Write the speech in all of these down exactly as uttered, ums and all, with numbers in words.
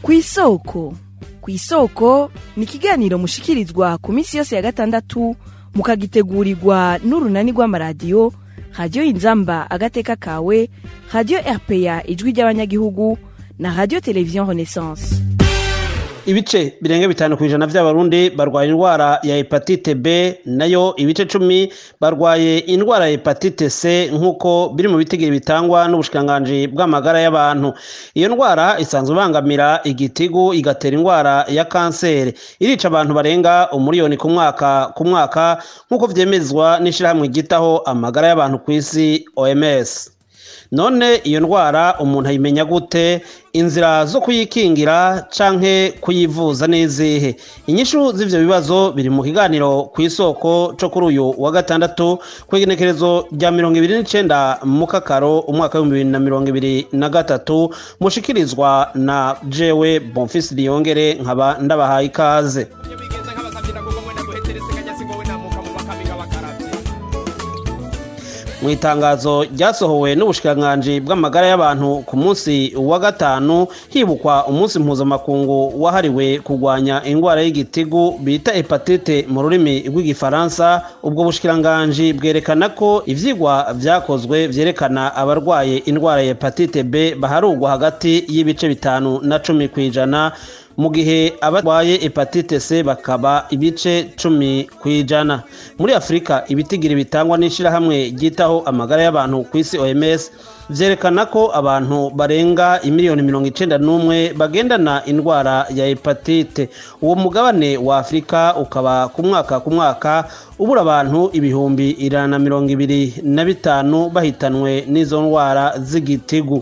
kw'isoko. Kw'isoko ni ikiganiro mushikirizwa ku minsi yose ya gatandatu mukagitegurirwa n'urunani rw'amaradiyo Radio Inzamba agateka kawe, Radio R P A ijwi ry'abanyagihugu na Radio Television Renaissance. Ibice birenga bitanu kwijana vy'abarundi barwaye indwara ya hepatite B, nayo ibice cumi barwaye indwara ya hepatite C nkuko biri mu bitigiri bitangwa n'ubushikanganje bw'amagara y'abantu. Iyo ndwara isanzwe bangamira igitigu, igatera indwara ya kanseri, irica abantu barenga umuriyoni ku mwaka ku mwaka nkuko vyemezwa n'ishirahamwe gitaho amagara y'abantu kw'isi O M S. None iyo ndwara umuntu ayimenya gute? Inzira zo kuyikingira canke kuyivuza nezihe? Inyishu z'ivyo bibazo biri mu kiganiro kw'isoko co kuri uyu wa gatandatu kw'igenekerezo rya mirongo ibiri n'icenda mu Kakaro umwaka w'ibihumbi bibiri na mirongo ibiri na gatatu, mushikirizwa na jewe Bonfils Liyongere, nkaba ndabahaye ikaze. Mu itangazo ryasohowe n'ubushikanganje bw'amagara y'abantu ku munsi wa gatanu, hibukwa umunsi mpuzamakungu wahariwe kurwanya indwara y'igitigu bita hepatite mu rurimi rw'igifaransa, ubwo bushikanganje bwerekana ko ivyigwa vyakozwe vyerekana abarwaye indwara ya hepatite B baharugwa hagati y'ibice bitanu na cumi kwijana, mu gihe abarwaye hepatite C bakaba ibice cumi kwijana. Muri Afrika ibitigiri bitangwa n'ishirahamwe gitaho amagara y'abantu kw'isi O M S vyerekana ko abantu barenga imiliyoni mirongo icenda n'umwe bagendana indwara ya hepatite. Uwo mugabane wa Afrika ukaba ku mwaka ku mwaka ubura abantu ibihumbi ijana na mirongo ibiri na bitanu bahitanwe n'izo ndwara z'igitigu.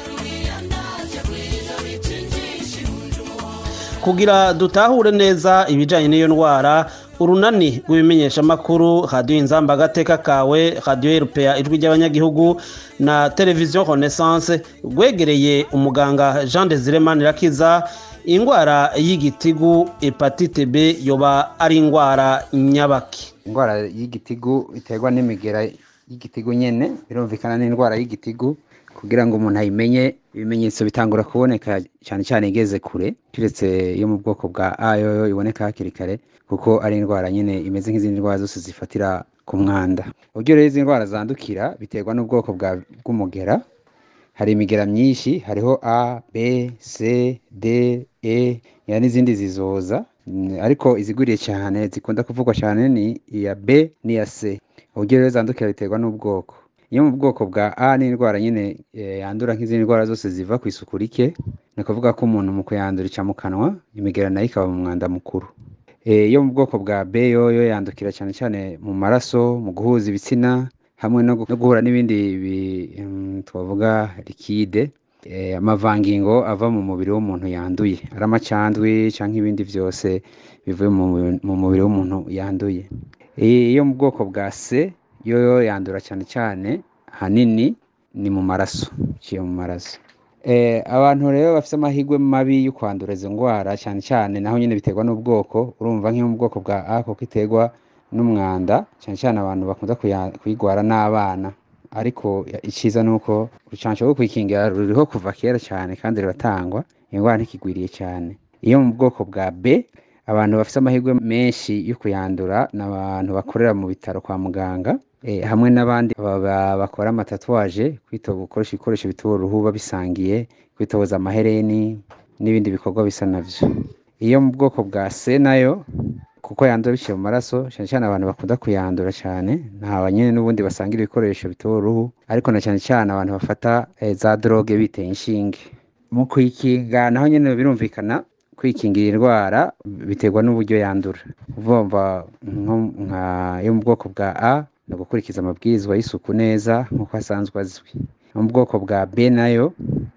Kugira dutahure neza ibijanye n'iyo ndwara, urunani rw'ibimenyesha makuru Radio Inzamba agateka kawe, Radio R P A ijwi ry'abanyagihugu na Television Renaissance rwegereye umuganga Jean Desire Manirakiza. Indwara y'igitigu hepatite B yoba ari indwara nyabaki? Indwara y'igitigu iterwa n'imigera y'igitigu nyene, birumvikana n'indwara y'igitigu. Kugira ngo umuntu ayimenye, ibimenyetso bitangura kuboneka cyane cyane igeze kure, kiretse yo mu bwoko bwa A yoyo iboneka hakiri kare, kuko ari indwara nyene imeze nk'izindi ndwara zose zifatira ku mwanda. Uburyo rero izi ndwara zandukira biterwa n'ubwoko bwa bw'umugera. Hari imigera myinshi, hariho A, B, C, D, E, ya n'izindi zizoza, ariko iziguriye cyane zikunda kuvugwa cyane ni iya B n'iya C. Uburyo rero zandukira biterwa n'ubwoko. Iyo mu bwoko bwa A ni indwara nyine e, yandura nk'izindi ndwara zose ziva ku isuku rike, ni kuvuga ko umuntu mu kuyandura ica mu kanwa, imigera nayo ikaba mu mwanda mukuru. E, iyo mu bwoko bwa B yoyo yandukira cyane cyane mu maraso, mu guhuza ibitsina, hamwe no guhura n'ibindi um, twavuga likide, e, amavangingo ava mu mubiri w'umuntu yanduye, ari amacandwe canke ibindi vyose bivuye mu, mu mubiri w'umuntu yanduye. E, iyo mu bwoko bwa C yoyo yandura cyane cyane hanini ni mu maraso, ciye mu maraso. Eh abantu rero bafite amahigwe mabi yo kwandura izo ndwara cyane cyane, naho nyine biterwa n'ubwoko. Urumva nk'iyo mu bwoko bwa A ko kiterwa n'umwanda, cyane cyane abantu bakunda kuyigwara n'abana, ariko iciza nuko urucanco rwo kwikingira ruriho kuva kera cyane kandi ruratangwa, indwara ntikigwiriye cyane. Iyo mu bwoko bwa B abantu bafite amahigwe menshi yo kuyandura n'abantu bakorera mu bitaro kwa muganga, E, hamwe n'abandi bakora amatatuwaje, kwitoba gukoresha ibikoresho bitubura uruhu babisangiye, kwitoboza amahereni n'ibindi bikorwa bisa navyo. Iyo mu bwoko bwa C nayo kuko yandura biciye mu maraso, cyane cyane abantu bakunda kuyandura cyane nta banyene n'ubundi basangira ibikoresho bitubura uruhu, ariko na cyane cyane abantu bafata e, za droge biteye inshinge. Mu kwikinga naho nyene birumvikana, kwikingira indwara biterwa n'uburyo yandura. Uvumva nka yo mu bwoko bwa A no gukurikiza amabwirizwa y'isuku neza nkuko asanzwe azwi. Mu bwoko bwa B nayo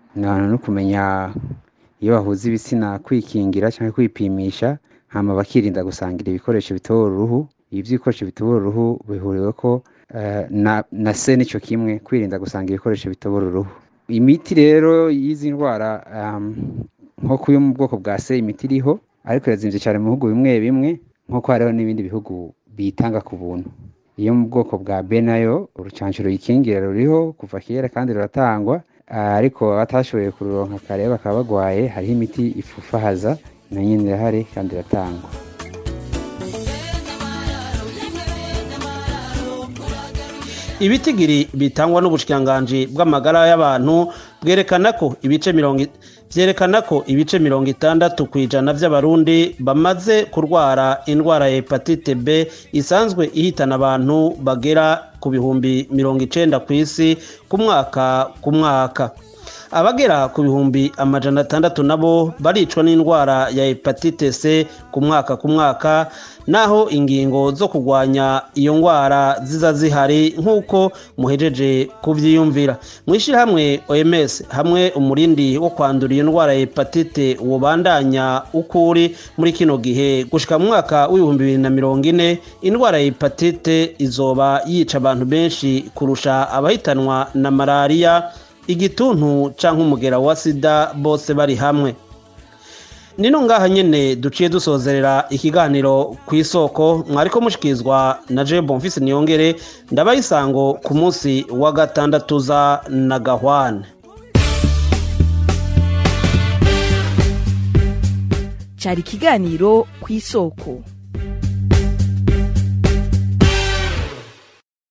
no kumenya iyo bahuza ibitsina kwikingira cyangwa kwipimisha, hama bakirinda gusangira ibikoresho bitobora uruhu. Ivyo bikoresho bitobora uruhu bihuriwe ko uh, na, na C nico kimwe, kwirinda gusangira ibikoresho bitobora uruhu. Imiti rero y'izi ndwara um, nko kuyo mu bwoko bwa C imiti iriho, ariko yazimvye cyane mu bihugu bimwe bimwe, nkuko hariho n'ibindi bihugu bitanga ku buntu. Iyo mu bwoko bwa B nayo urucanco ruyikingira ruriho kuva kera kandi ruratangwa, ariko batashoboye kuronka kare bakaba bagwaye hariho imiti ifufahaza na nyine irahari kandi iratangwa. Ibitigiri bitangwa n'ubushikanganje bw'amagara y'abantu bwerekana ko ibice mirongo vyerekana ko ibice mirongo itandatu kwijana vy'abarundi bamaze kurwara indwara ya hepatite B isanzwe ihitana abantu bagera ku bihumbi mirongo icenda kw'isi ku mwaka ku mwaka. Abagera ku bihumbi amajana atandatu nabo baricwa n'indwara ya hepatite C ku mwaka ku mwaka, naho ingingo zo kugwanya iyo ngwara ziza zihari nk'uko muhejeje kuvyiyumvira. Mwishirahamwe O M S hamwe umurindi wo kwandura iyo ndwara ya hepatite wobandanya ukuri muri kino gihe gushika mu mwaka w'ibihumbi bibiri na mirongo ine, indwara ya hepatite izoba yica abantu benshi kurusha abahitanwa na malaria, igituntu canke umugera wa sida bose bari hamwe. Nino ngaha nyene duciye dusozerera ikiganiro kw'isoko, mwariko mushikizwa na Je Bonfils Niyongere, ndabayisango ku munsi wa gatandatu za na Gahwane. Cari ikiganiro kw'isoko.